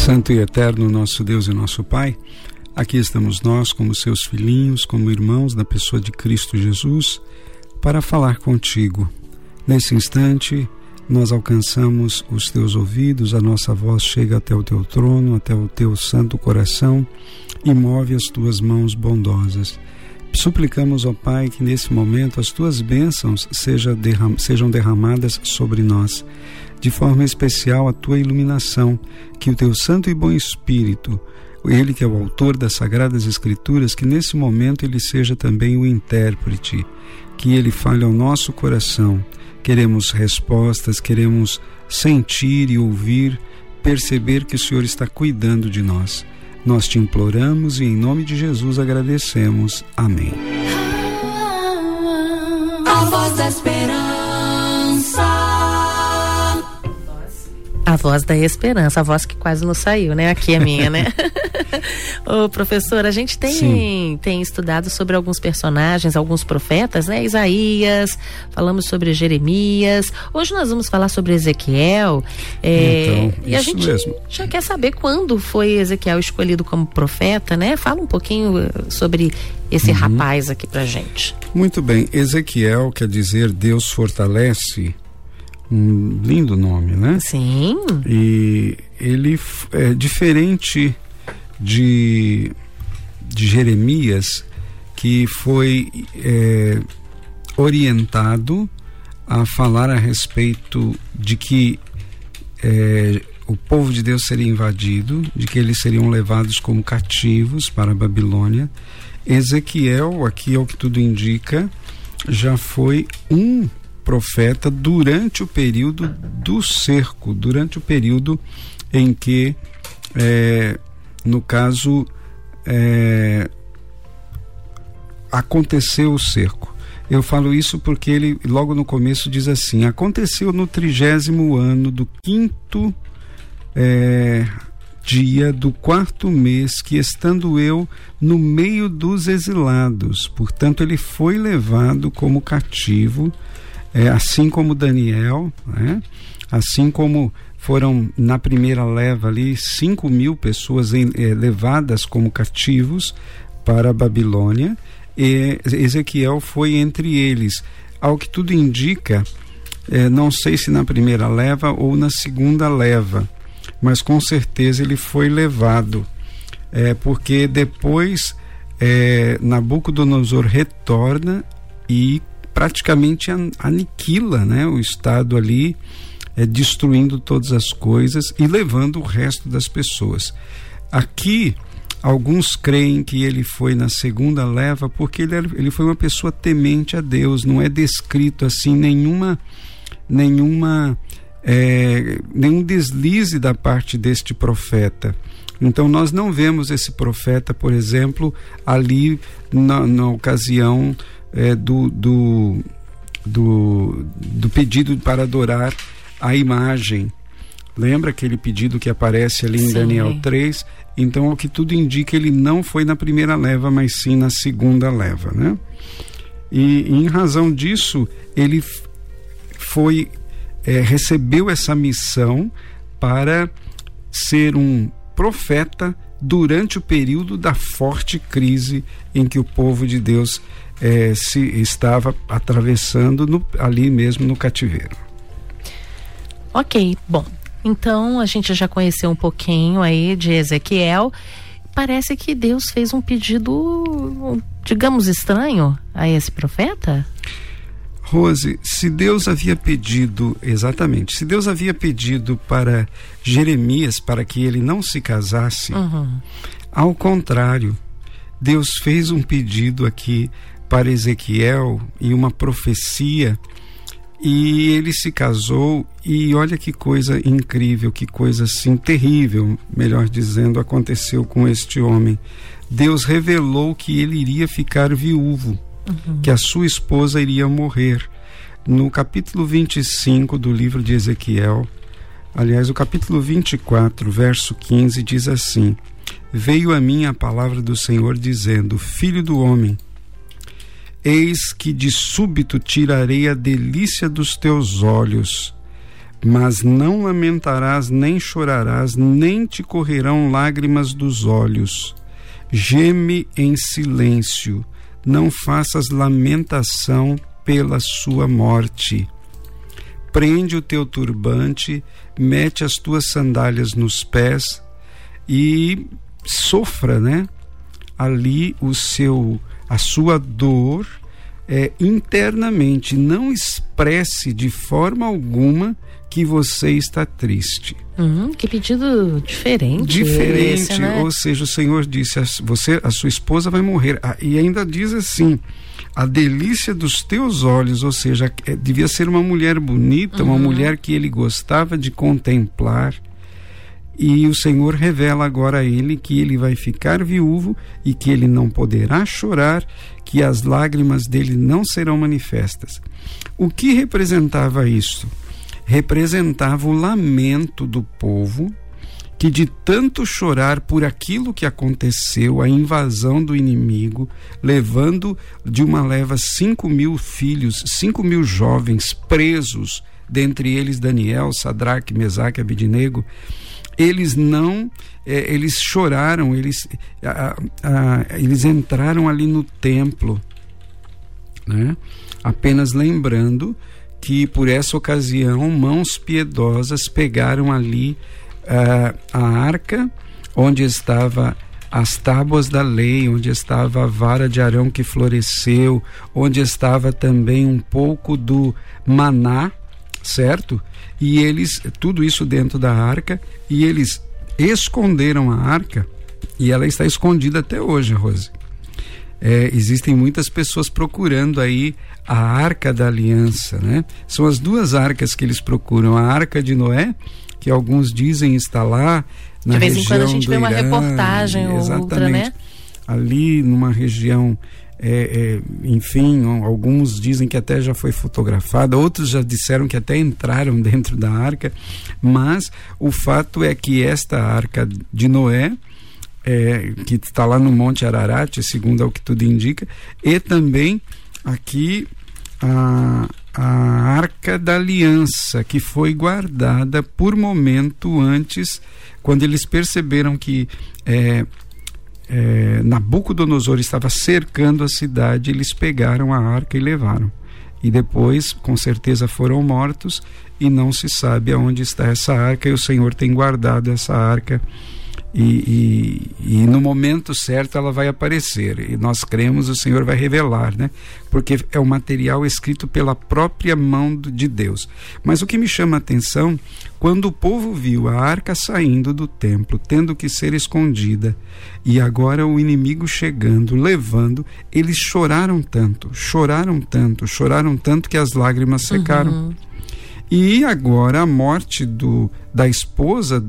Santo e eterno nosso Deus e nosso Pai, aqui estamos nós como seus filhinhos, como irmãos da pessoa de Cristo Jesus, para falar contigo. Nesse instante, nós alcançamos os teus ouvidos, a nossa voz chega até o teu trono, até o teu santo coração e move as tuas mãos bondosas. Suplicamos, ó Pai, que nesse momento as tuas bênçãos sejam derramadas sobre nós. De forma especial a tua iluminação, que o teu santo e bom Espírito, ele que é o autor das Sagradas Escrituras, que nesse momento ele seja também o intérprete, que ele fale ao nosso coração. Queremos respostas, queremos sentir e ouvir, perceber que o Senhor está cuidando de nós. Nós te imploramos e em nome de Jesus agradecemos. Amém. A voz da esperança. A voz da esperança, a voz que quase não saiu, né? Aqui é minha, né? Ô, professor, a gente tem estudado sobre alguns personagens, alguns profetas, né? Isaías, falamos sobre Jeremias, hoje nós vamos falar sobre Ezequiel. E a gente mesmo já quer saber quando foi Ezequiel escolhido como profeta, né? Fala um pouquinho sobre esse rapaz aqui pra gente. Muito bem, Ezequiel quer dizer Deus fortalece. Um lindo nome, né? Sim. E ele é diferente de Jeremias, que foi orientado a falar a respeito de que o povo de Deus seria invadido, de que eles seriam levados como cativos para a Babilônia. Ezequiel, aqui ao que tudo indica, já foi um profeta durante o período do cerco, durante o período em que, no caso, aconteceu o cerco. Eu falo isso porque ele logo no começo diz assim: aconteceu no 30º ano do 5º dia do 4º mês, que estando eu no meio dos exilados. Portanto, ele foi levado como cativo, assim como Daniel, né? Assim como foram na primeira leva ali 5.000 pessoas levadas como cativos para a Babilônia, e Ezequiel foi entre eles. Ao que tudo indica, não sei se na primeira leva ou na segunda leva, mas com certeza ele foi levado, porque depois Nabucodonosor retorna e praticamente aniquila, né, o estado ali, destruindo todas as coisas e levando o resto das pessoas. Aqui alguns creem que ele foi na segunda leva porque ele foi uma pessoa temente a Deus. Não é descrito assim nenhum deslize da parte deste profeta. Então nós não vemos esse profeta, por exemplo, ali na ocasião do pedido para adorar a imagem. Lembra aquele pedido que aparece ali em Daniel 3? Então, ao que tudo indica, ele não foi na primeira leva, mas sim na segunda leva, né? E em razão disso, ele recebeu essa missão para ser um profeta durante o período da forte crise em que o povo de Deus se estava atravessando ali mesmo no cativeiro. Ok, bom, então a gente já conheceu um pouquinho aí de Ezequiel. Parece que Deus fez um pedido, digamos, estranho a esse profeta? Rose, se Deus havia pedido para Jeremias para que ele não se casasse, ao contrário, Deus fez um pedido aqui para Ezequiel e uma profecia, e ele se casou, e olha que coisa incrível, que coisa assim terrível, melhor dizendo, aconteceu com este homem. Deus revelou que ele iria ficar viúvo, que a sua esposa iria morrer. No capítulo 25 do livro de Ezequiel, aliás, o capítulo 24, verso 15, diz assim: veio a mim a palavra do Senhor dizendo: filho do homem, eis que de súbito tirarei a delícia dos teus olhos, mas não lamentarás, nem chorarás, nem te correrão lágrimas dos olhos. Geme em silêncio, não faças lamentação pela sua morte. Prende o teu turbante, mete as tuas sandálias nos pés e sofra, né? Ali a sua dor internamente. Não expresse de forma alguma que você está triste. Que pedido diferente. Diferente, esse, né? Ou seja, o Senhor disse, a sua esposa vai morrer. E ainda diz assim, a delícia dos teus olhos, ou seja, devia ser uma mulher bonita, uma mulher que ele gostava de contemplar. E o Senhor revela agora a ele que ele vai ficar viúvo e que ele não poderá chorar, que as lágrimas dele não serão manifestas. O que representava isso? Representava o lamento do povo, que de tanto chorar por aquilo que aconteceu, a invasão do inimigo, levando de uma leva 5.000 filhos, 5.000 jovens presos, dentre eles Daniel, Sadraque, Mesaque e Abednego. Eles choraram, eles entraram ali no templo, né? Apenas lembrando que por essa ocasião mãos piedosas pegaram ali a arca, onde estava as tábuas da lei, onde estava a vara de Arão que floresceu, onde estava também um pouco do maná, certo? E eles, tudo isso dentro da arca, e eles esconderam a arca, e ela está escondida até hoje, Rose. Existem muitas pessoas procurando aí a Arca da Aliança, né? São as duas arcas que eles procuram, a Arca de Noé, que alguns dizem está lá na região do Irã. De vez em quando a gente vê uma reportagem ou outra, né? Ali numa região, enfim, alguns dizem que até já foi fotografada, outros já disseram que até entraram dentro da arca, mas o fato é que esta Arca de Noé, que está lá no Monte Ararat, segundo ao que tudo indica, e também aqui a Arca da Aliança, que foi guardada por momento antes, quando eles perceberam que Nabucodonosor estava cercando a cidade, eles pegaram a arca e levaram. E depois, com certeza, foram mortos, e não se sabe aonde está essa arca, e o Senhor tem guardado essa arca. E no momento certo ela vai aparecer, e nós cremos, o Senhor vai revelar, né? Porque é um material escrito pela própria mão de Deus. Mas o que me chama a atenção, quando o povo viu a arca saindo do templo, tendo que ser escondida, e agora o inimigo chegando, levando, eles choraram tanto que as lágrimas secaram. E agora a morte da esposa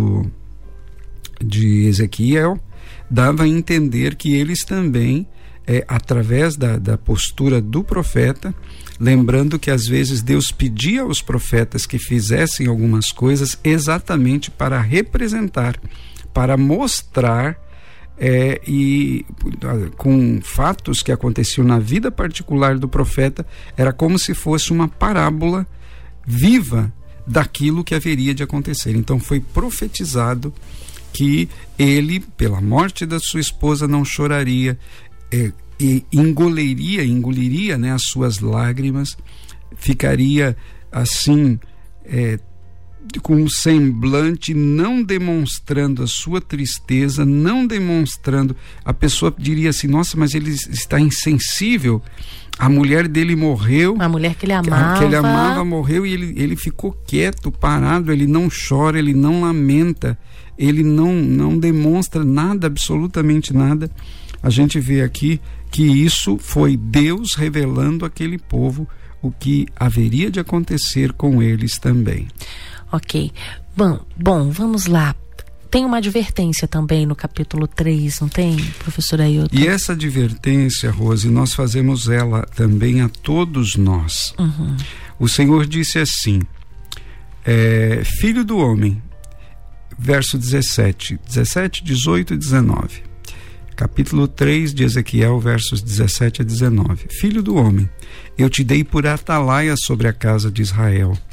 de Ezequiel dava a entender que eles também, através da postura do profeta, lembrando que às vezes Deus pedia aos profetas que fizessem algumas coisas exatamente para representar, para mostrar, e com fatos que aconteciam na vida particular do profeta, era como se fosse uma parábola viva daquilo que haveria de acontecer. Então foi profetizado que ele, pela morte da sua esposa, não choraria, e engoliria, né, as suas lágrimas, ficaria assim, com um semblante, não demonstrando a sua tristeza, não demonstrando. A pessoa diria assim: nossa, mas ele está insensível. A mulher dele morreu, a mulher que ele amava morreu, e ele ficou quieto, parado, ele não chora, ele não lamenta, ele não demonstra nada, absolutamente nada. A gente vê aqui que isso foi Deus revelando àquele povo o que haveria de acontecer com eles também. Ok. Bom, vamos lá. Tem uma advertência também no capítulo 3, não tem, professor Ailton? E essa advertência, Rose, nós fazemos ela também a todos nós. O Senhor disse assim, filho do homem, verso 17, 18 e 19. Capítulo 3 de Ezequiel, versos 17 a 19. Filho do homem, eu te dei por atalaia sobre a casa de Israel.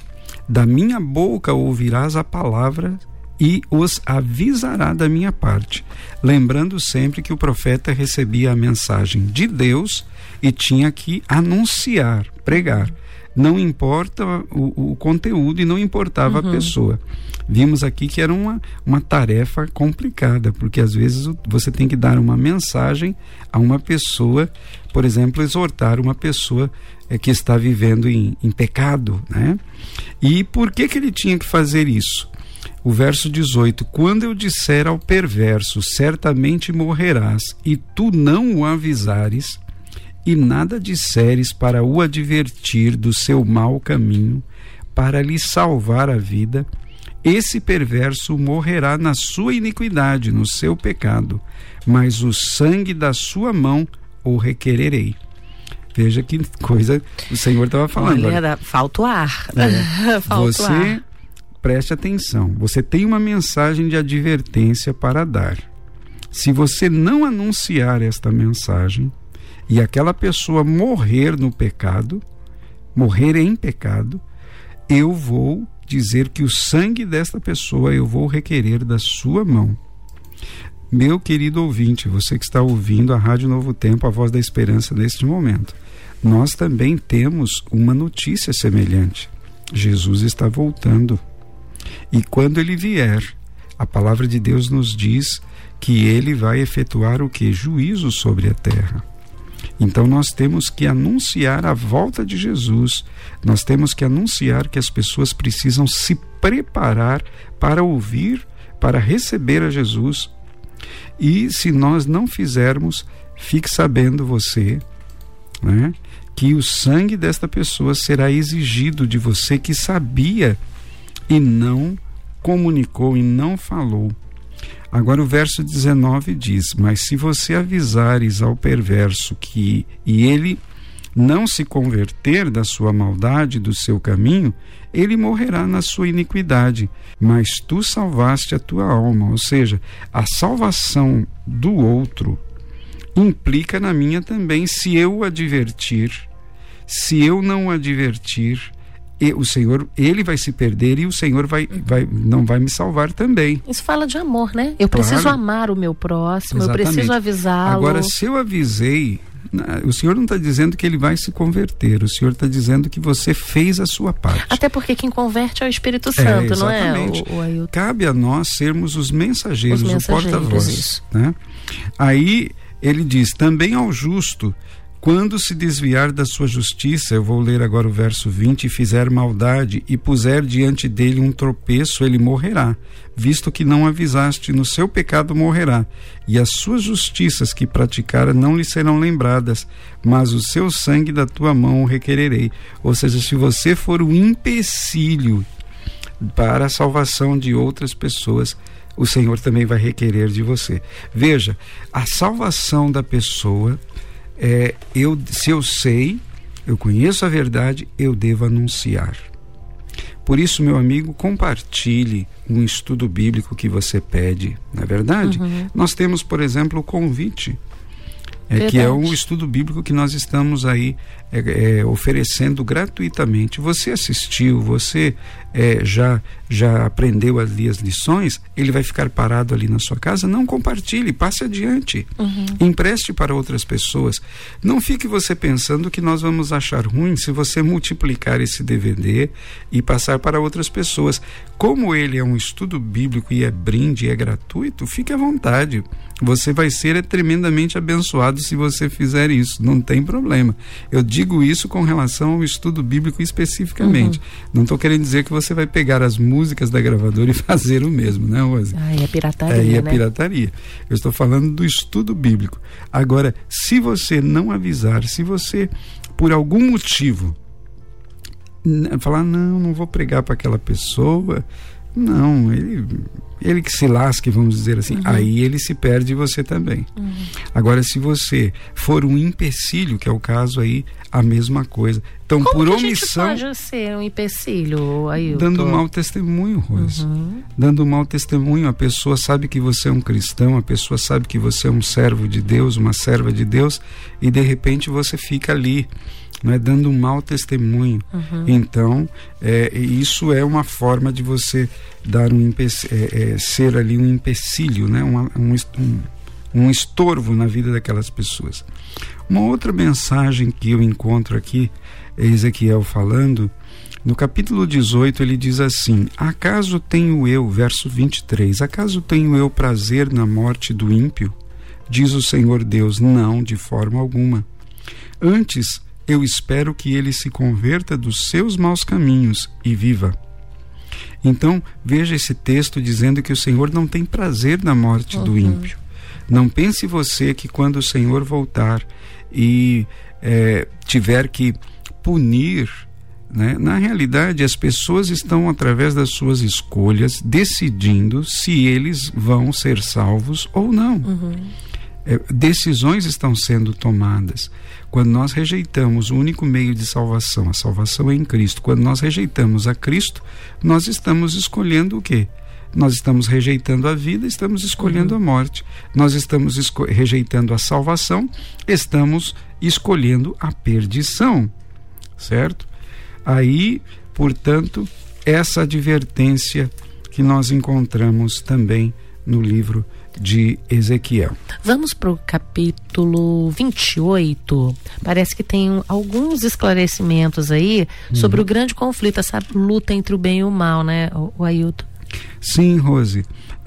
Da minha boca ouvirás a palavra e os avisará da minha parte. Lembrando sempre que o profeta recebia a mensagem de Deus e tinha que anunciar, pregar. Não importa o conteúdo e não importava a pessoa. Vimos aqui que era uma tarefa complicada, porque às vezes você tem que dar uma mensagem a uma pessoa, por exemplo, exortar uma pessoa que está vivendo em pecado, né? E por que ele tinha que fazer isso? O verso 18: quando eu disser ao perverso, certamente morrerás, e tu não o avisares, e nada disseres para o advertir do seu mau caminho, para lhe salvar a vida, esse perverso morrerá na sua iniquidade, no seu pecado, mas o sangue da sua mão o requererei. Veja que coisa o Senhor estava falando. Olha, falta o ar. Você o ar. Preste atenção, você tem uma mensagem de advertência para dar. Se você não anunciar esta mensagem e aquela pessoa morrer no pecado, morrer em pecado, eu vou dizer que o sangue desta pessoa eu vou requerer da sua mão. Meu querido ouvinte, você que está ouvindo a Rádio Novo Tempo, a Voz da Esperança neste momento, nós também temos uma notícia semelhante. Jesus está voltando. E quando ele vier, a palavra de Deus nos diz que ele vai efetuar o quê? Juízo sobre a terra. Então nós temos que anunciar a volta de Jesus, nós temos que anunciar que as pessoas precisam se preparar para ouvir, para receber a Jesus. E se nós não fizermos, fique sabendo você, né, que o sangue desta pessoa será exigido de você que sabia e não comunicou e não falou. Agora o verso 19 diz: mas se você avisares ao perverso e ele não se converter da sua maldade, do seu caminho, ele morrerá na sua iniquidade, mas tu salvaste a tua alma. Ou seja, a salvação do outro implica na minha também. Se eu o advertir, se eu não o advertir, o Senhor, ele vai se perder e o Senhor não vai me salvar também. Isso fala de amor, né? Eu preciso amar o meu próximo. Exatamente. Eu preciso avisá-lo. Agora, se eu avisei, o Senhor não está dizendo que ele vai se converter, o Senhor está dizendo que você fez a sua parte. Até porque quem converte é o Espírito Santo, não é? Cabe a nós sermos os mensageiros, o porta-voz, né? Aí ele diz: também ao justo, quando se desviar da sua justiça, eu vou ler agora o verso 20, e fizer maldade e puser diante dele um tropeço, ele morrerá, visto que não avisaste, no seu pecado morrerá, e as suas justiças que praticara não lhe serão lembradas, mas o seu sangue da tua mão o requererei. Ou seja, se você for um empecilho para a salvação de outras pessoas, o Senhor também vai requerer de você. Veja, a salvação da pessoa, se eu sei, eu conheço a verdade, eu devo anunciar. Por isso, meu amigo, compartilhe um estudo bíblico que você pede, não é verdade? Nós temos, por exemplo, o Convite, que é um estudo bíblico que nós estamos aí oferecendo gratuitamente. Você assistiu, você já aprendeu ali as lições, ele vai ficar parado ali na sua casa? Não compartilhe, passe adiante, empreste para outras pessoas. Não fique você pensando que nós vamos achar ruim se você multiplicar esse DVD e passar para outras pessoas. Como ele é um estudo bíblico e é brinde, e é gratuito, fique à vontade. Você vai ser tremendamente abençoado se você fizer isso, não tem problema. Eu digo isso com relação ao estudo bíblico especificamente. Não estou querendo dizer que você vai pegar as músicas da gravadora e fazer o mesmo, né, Rose? É pirataria, né? Pirataria. Eu estou falando do estudo bíblico. Agora, se você não avisar, se você, por algum motivo, falar, não vou pregar para aquela pessoa, não, ele que se lasque, vamos dizer assim, aí ele se perde e você também. Agora, se você for um empecilho, que é o caso aí, a mesma coisa. Então, como por que omissão, a gente pode ser um empecilho, Ailton? dando mau testemunho, Rose. Dando mau testemunho, a pessoa sabe que você é um cristão, a pessoa sabe que você é um servo de Deus, uma serva de Deus, e de repente você fica ali não é dando um mau testemunho. Então, isso é uma forma de você dar ser ali um empecilho, né? Um estorvo na vida daquelas pessoas. Uma outra mensagem que eu encontro aqui, Ezequiel falando, no capítulo 18 ele diz assim: acaso tenho eu, verso 23, acaso tenho eu prazer na morte do ímpio? Diz o Senhor Deus, não, de forma alguma. Antes, eu espero que ele se converta dos seus maus caminhos e viva. Então, veja esse texto dizendo que o Senhor não tem prazer na morte do ímpio. Não pense você que quando o Senhor voltar e tiver que punir, né? Na realidade, as pessoas estão, através das suas escolhas, decidindo se eles vão ser salvos ou não. Decisões estão sendo tomadas. Quando nós rejeitamos o único meio de salvação, a salvação é em Cristo. Quando nós rejeitamos a Cristo, nós estamos escolhendo o quê? Nós estamos rejeitando a vida, estamos escolhendo a morte. Nós estamos rejeitando a salvação, estamos escolhendo a perdição, certo? Aí, portanto, essa advertência que nós encontramos também no livro de Ezequiel. Vamos para o capítulo 28. Parece que tem alguns esclarecimentos aí sobre o grande conflito, essa luta entre o bem e o mal, né, o Ailton? Sim, Rose.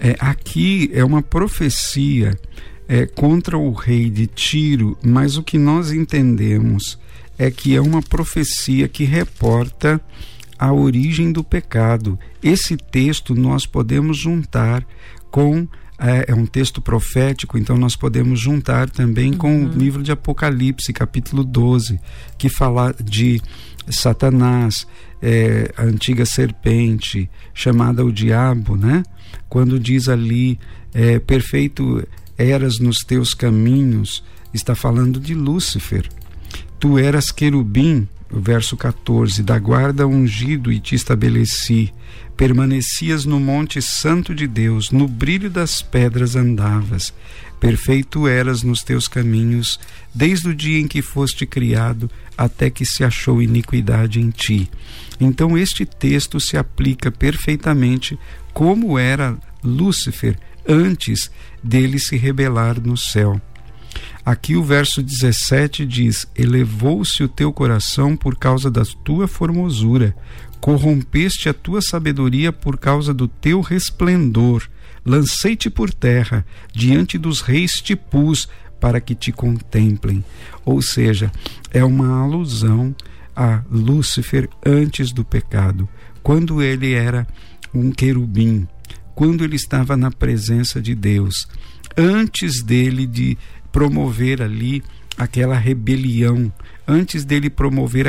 Aqui é uma profecia contra o rei de Tiro, mas o que nós entendemos é que é uma profecia que reporta a origem do pecado. Esse texto nós podemos juntar com é um texto profético, então nós podemos juntar também com o livro de Apocalipse, capítulo 12, que fala de Satanás, a antiga serpente, chamada o diabo, né? Quando diz ali, perfeito eras nos teus caminhos, está falando de Lúcifer. Tu eras querubim, o verso 14, da guarda ungido e te estabeleci. Permanecias no monte santo de Deus, no brilho das pedras andavas. Perfeito eras nos teus caminhos, desde o dia em que foste criado, até que se achou iniquidade em ti. Então este texto se aplica perfeitamente como era Lúcifer antes dele se rebelar no céu. Aqui o verso 17 diz: elevou-se o teu coração por causa da tua formosura, corrompeste a tua sabedoria por causa do teu resplendor, lancei-te por terra, diante dos reis te pus, para que te contemplem. Ou seja, é uma alusão a Lúcifer antes do pecado, quando ele era um querubim, quando ele estava na presença de Deus, antes dele de promover ali aquela rebelião, antes dele promover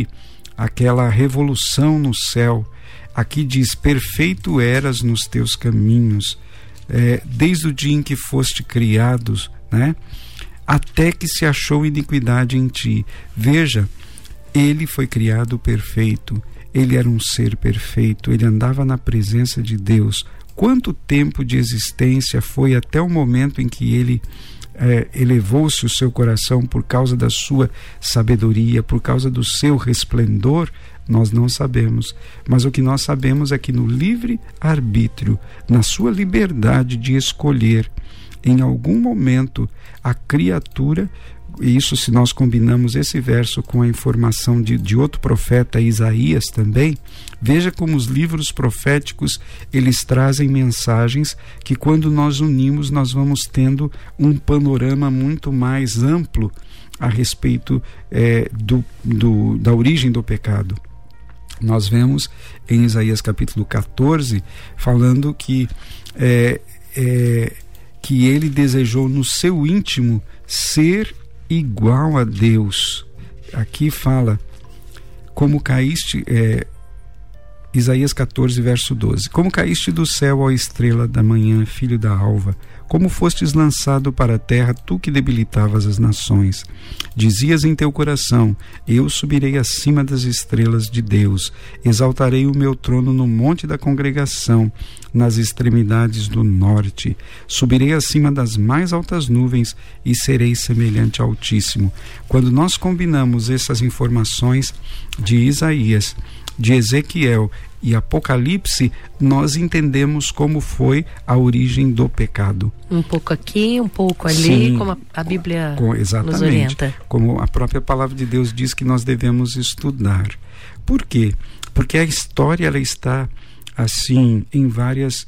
aquela revolução no céu. Aqui diz: perfeito eras nos teus caminhos, desde o dia em que foste criados, né? Até que se achou iniquidade em ti. Veja, ele foi criado perfeito, ele era um ser perfeito, ele andava na presença de Deus. Quanto tempo de existência foi até o momento em que ele elevou-se o seu coração por causa da sua sabedoria, por causa do seu resplendor? Nós não sabemos, mas o que nós sabemos é que no livre arbítrio, na sua liberdade de escolher, em algum momento a criatura, e isso se nós combinamos esse verso com a informação de outro profeta, Isaías também, veja como os livros proféticos, eles trazem mensagens que quando nós unimos, nós vamos tendo um panorama muito mais amplo a respeito da origem do pecado. Nós vemos em Isaías capítulo 14, falando que ele desejou no seu íntimo ser igual a Deus. Aqui fala: como caíste, Isaías 14, verso 12. Como caíste do céu, ó estrela da manhã, filho da alva, como fostes lançado para a terra, tu que debilitavas as nações. Dizias em teu coração, eu subirei acima das estrelas de Deus, exaltarei o meu trono no monte da congregação, nas extremidades do norte. Subirei acima das mais altas nuvens e serei semelhante ao Altíssimo. Quando nós combinamos essas informações de Isaías, de Ezequiel e Apocalipse, nós entendemos como foi a origem do pecado. Um pouco aqui, um pouco ali. Sim, como a Bíblia nos orienta. Como a própria palavra de Deus diz que nós devemos estudar. Por quê? Porque a história ela está assim em vários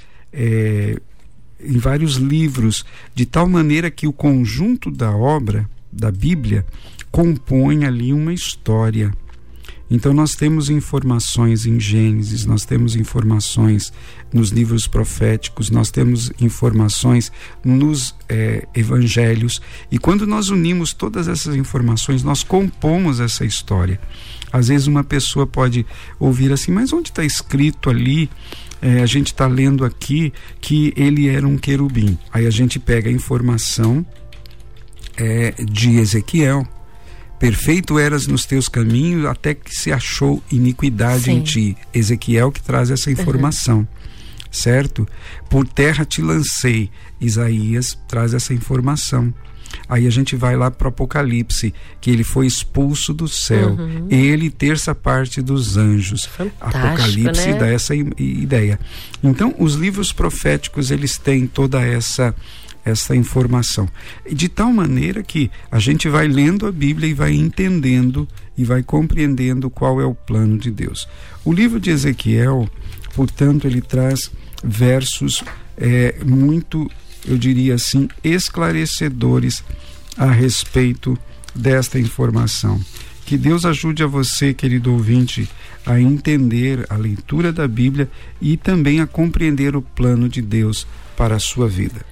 livros, de tal maneira que o conjunto da obra da Bíblia compõe ali uma história. Então nós temos informações em Gênesis, nós temos informações nos livros proféticos, nós temos informações nos evangelhos, e quando nós unimos todas essas informações, nós compomos essa história. Às vezes uma pessoa pode ouvir assim, mas onde está escrito ali? A gente está lendo aqui que ele era um querubim. Aí a gente pega a informação de Ezequiel. Perfeito eras nos teus caminhos, até que se achou iniquidade Sim. em ti. Ezequiel que traz essa informação, certo? Por terra te lancei. Isaías traz essa informação. Aí a gente vai lá para o Apocalipse, que ele foi expulso do céu. Ele e terça parte dos anjos. Fantástico, Apocalipse, né? Dá essa ideia. Então, os livros proféticos, eles têm toda essa informação, de tal maneira que a gente vai lendo a Bíblia e vai entendendo e vai compreendendo qual é o plano de Deus. O livro de Ezequiel, portanto, ele traz versos muito, eu diria assim, esclarecedores a respeito desta informação. Que Deus ajude a você, querido ouvinte, a entender a leitura da Bíblia e também a compreender o plano de Deus para a sua vida.